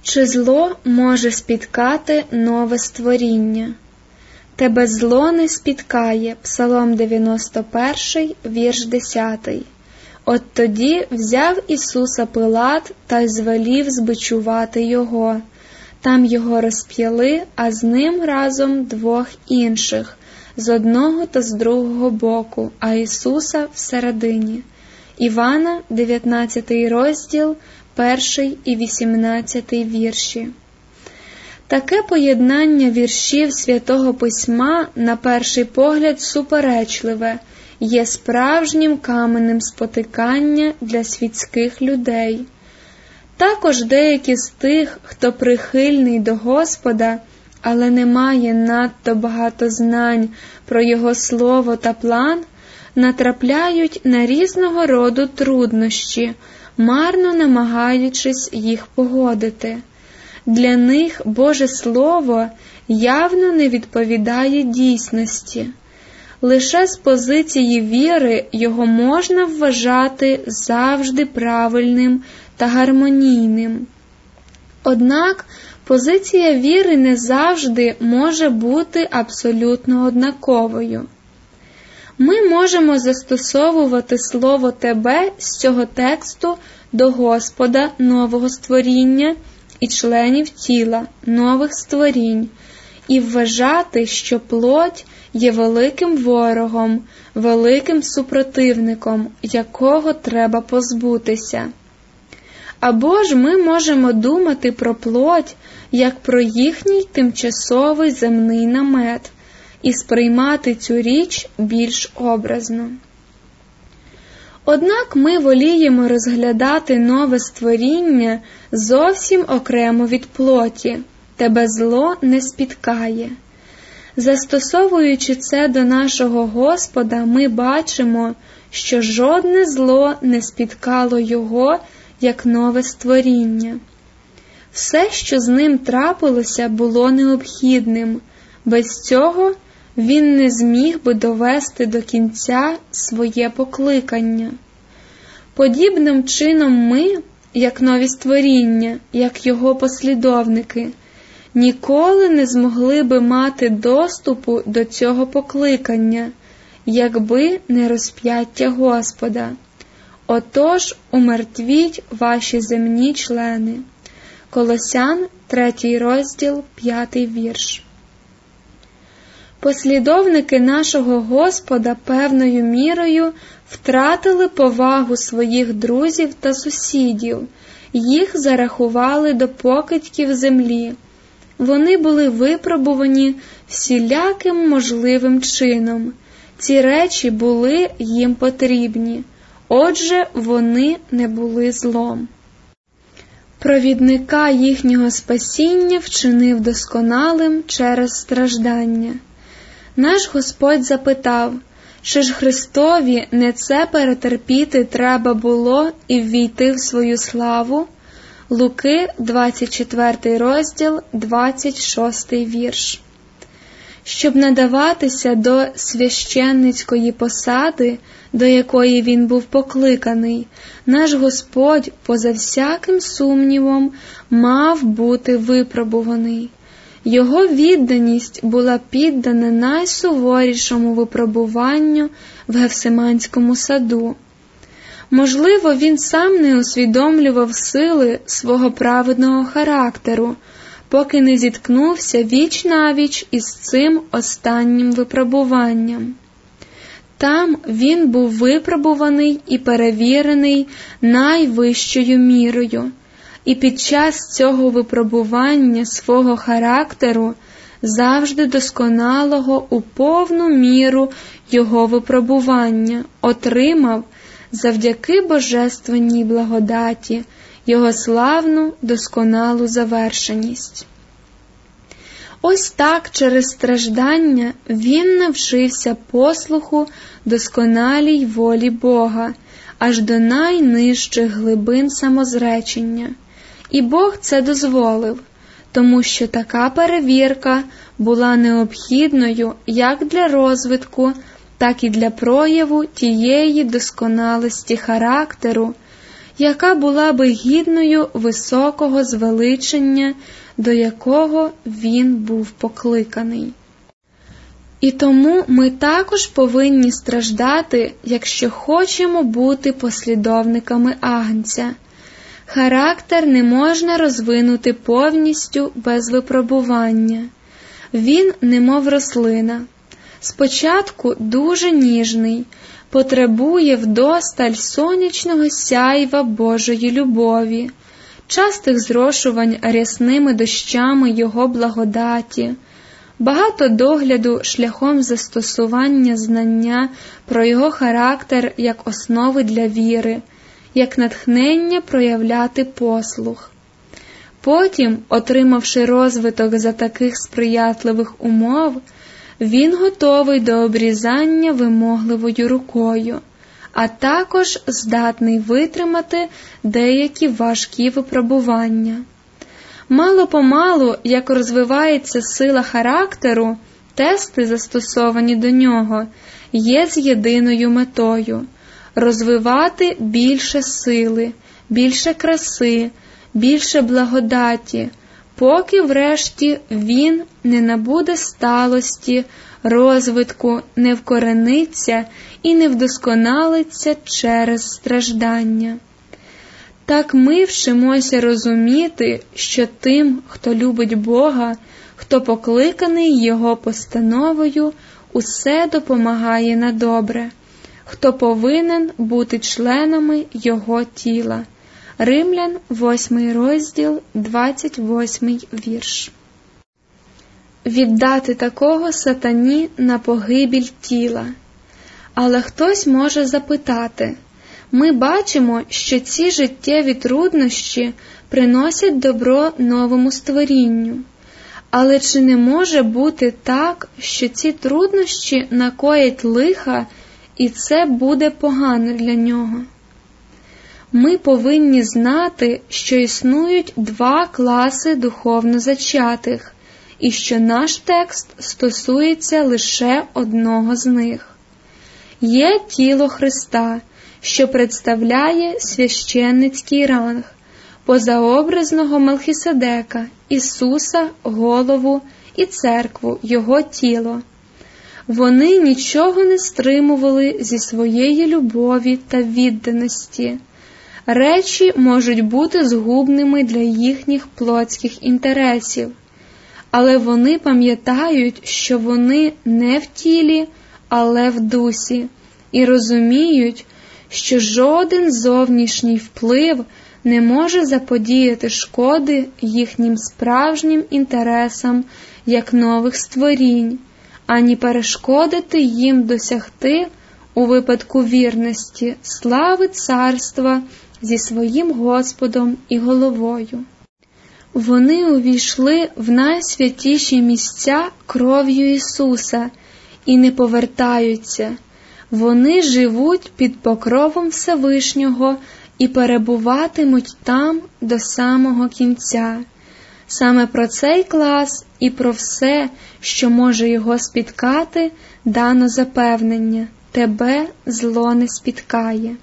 Чи зло може спіткати нове створіння? Тебе зло не спіткає. Псалом 91, вірш 10. От тоді взяв Ісуса Пилат та й звелів збичувати його. Там його розп'яли, а з ним разом двох інших, з одного та з другого боку, а Ісуса всередині. Івана, 19 розділ, 1 і 18 вірші. Таке поєднання віршів Святого Письма, на перший погляд суперечливе, є справжнім каменем спотикання для світських людей. Також деякі з тих, хто прихильний до Господа, але не має надто багато знань про Його Слово та план, натрапляють на різного роду труднощі, марно намагаючись їх погодити. Для них Боже Слово явно не відповідає дійсності. Лише з позиції віри його можна вважати завжди правильним та гармонійним. Однак позиція віри не завжди може бути абсолютно однаковою. Ми можемо застосовувати слово «тебе» з цього тексту до Господа, нового створіння, і членів тіла, нових створінь, і вважати, що плоть є великим ворогом, великим супротивником, якого треба позбутися. Або ж ми можемо думати про плоть, як про їхній тимчасовий земний намет, і сприймати цю річ більш образно. Однак ми воліємо розглядати нове створіння зовсім окремо від плоті. Тебе зло не спіткає. Застосовуючи це до нашого Господа, ми бачимо, що жодне зло не спіткало Його, як нове створіння. Все, що з ним трапилося, було необхідним. Без цього він не зміг би довести до кінця своє покликання. Подібним чином ми, як нові створіння, як його послідовники, ніколи не змогли би мати доступу до цього покликання, якби не розп'яття Господа. Отож, умертвіть ваші земні члени. Колосян, 3 розділ, 5 вірш. Послідовники нашого Господа певною мірою втратили повагу своїх друзів та сусідів, їх зарахували до покидьків землі. Вони були випробувані всіляким можливим чином. Ці речі були їм потрібні, отже, вони не були злом. Провідника їхнього спасіння вчинив досконалим через страждання. Наш Господь запитав, чи ж Христові не це перетерпіти треба було і ввійти в свою славу? Луки, 24 розділ, 26 вірш. Щоб надаватися до священницької посади, до якої він був покликаний, наш Господь, поза всяким сумнівом, мав бути випробуваний. Його відданість була піддана найсуворішому випробуванню в Гефсиманському саду. Можливо, він сам не усвідомлював сили свого праведного характеру, поки не зіткнувся віч-навіч із цим останнім випробуванням. Там він був випробуваний і перевірений найвищою мірою, і під час цього випробування свого характеру, завжди досконалого у повну міру його випробування, отримав, завдяки божественній благодаті, його славну, досконалу завершеність. Ось так через страждання він навчився послуху досконалій волі Бога, аж до найнижчих глибин самозречення. І Бог це дозволив, тому що така перевірка була необхідною як для розвитку, так і для прояву тієї досконалості характеру, яка була би гідною високого звеличення, до якого він був покликаний. І тому ми також повинні страждати, якщо хочемо бути послідовниками Агнця. Характер не можна розвинути повністю без випробування. Він немов рослина. Спочатку дуже ніжний, потребує вдосталь сонячного сяйва Божої любові, частих зрошувань рясними дощами Його благодаті, багато догляду шляхом застосування знання про Його характер як основи для віри, як натхнення проявляти послух. Потім, отримавши розвиток за таких сприятливих умов, він готовий до обрізання вимогливою рукою, а також здатний витримати деякі важкі випробування. Мало-помалу, як розвивається сила характеру, тести, застосовані до нього, є з єдиною метою – розвивати більше сили, більше краси, більше благодаті, поки врешті він не набуде сталості, розвитку, не вкорениться і не вдосконалиться через страждання. Так ми вчимося розуміти, що тим, хто любить Бога, хто покликаний Його постановою, усе допомагає на добре, хто повинен бути членами Його тіла. Римлян, 8 розділ, 28 вірш. Віддати такого сатані на погибіль тіла. Але хтось може запитати, ми бачимо, що ці життєві труднощі приносять добро новому створінню. Але чи не може бути так, що ці труднощі накоять лиха, і це буде погано для нього? Ми повинні знати, що існують два класи духовно зачатих, і що наш текст стосується лише одного з них. Є тіло Христа, що представляє священницький ранг, позаобразного Мелхиседека, Ісуса, голову і церкву, Його тіло. Вони нічого не стримували зі своєї любові та відданості. Речі можуть бути згубними для їхніх плотських інтересів, але вони пам'ятають, що вони не в тілі, але в дусі, і розуміють, що жоден зовнішній вплив не може заподіяти шкоди їхнім справжнім інтересам як нових створінь, ані перешкодити їм досягти, у випадку вірності, слави царства зі своїм Господом і головою. Вони увійшли в найсвятіші місця кров'ю Ісуса і не повертаються. Вони живуть під покровом Всевишнього і перебуватимуть там до самого кінця. Саме про цей клас і про все, що може його спіткати, дано запевнення – тебе зло не спіткає.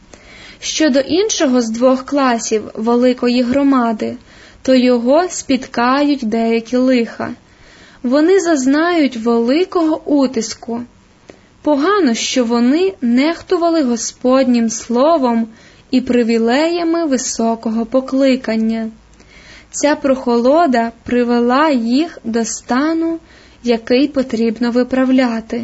Щодо іншого з двох класів великої громади, то його спіткають деякі лиха. Вони зазнають великого утиску. Погано, що вони нехтували Господнім словом і привілеями високого покликання. Ця прохолода привела їх до стану, який потрібно виправляти.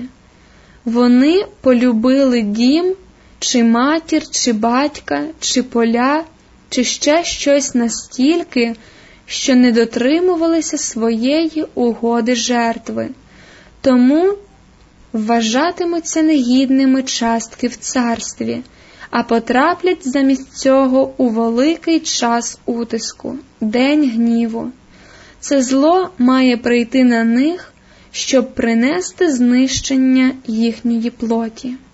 Вони полюбили дім, чи матір, чи батька, чи поля, чи ще щось настільки, що не дотримувалися своєї угоди жертви, тому вважатимуться негідними частки в царстві, а потраплять замість цього у великий час утиску, день гніву. Це зло має прийти на них, щоб принести знищення їхньої плоті.